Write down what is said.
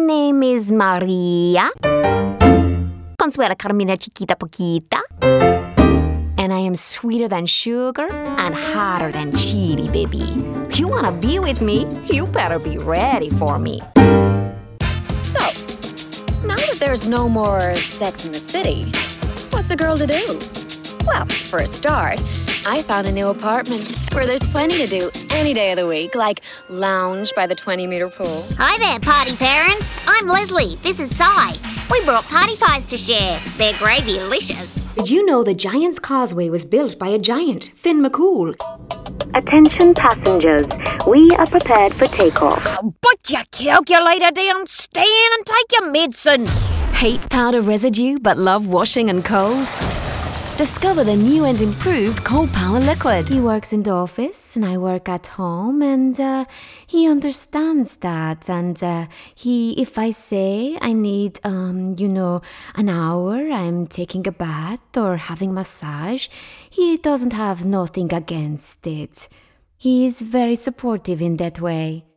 name is Maria. Consuela Carmina Chiquita Poquita. And I am sweeter than sugar and hotter than chili, baby. You wanna be with me? You better be ready for me. So, now that there's no more Sex in the City, what's a girl to do? Well, for a start, I found a new apartment where there's plenty to do any day of the week, like lounge by the 20-meter pool. Hi there, party parents. I'm Leslie. This is Cy. We brought party pies to share. They're gravy-licious. Did you know the Giant's Causeway was built by a giant, Finn McCool? Attention passengers, we are prepared for takeoff. Put your calculator down, stand and take your medicine. Hate powder residue but love washing and cold? Discover the new and improved Cold Power Liquid. He works in the office and I work at home, and he understands that. And if I say I need, an hour, I'm taking a bath or having massage, he doesn't have nothing against it. He is very supportive in that way.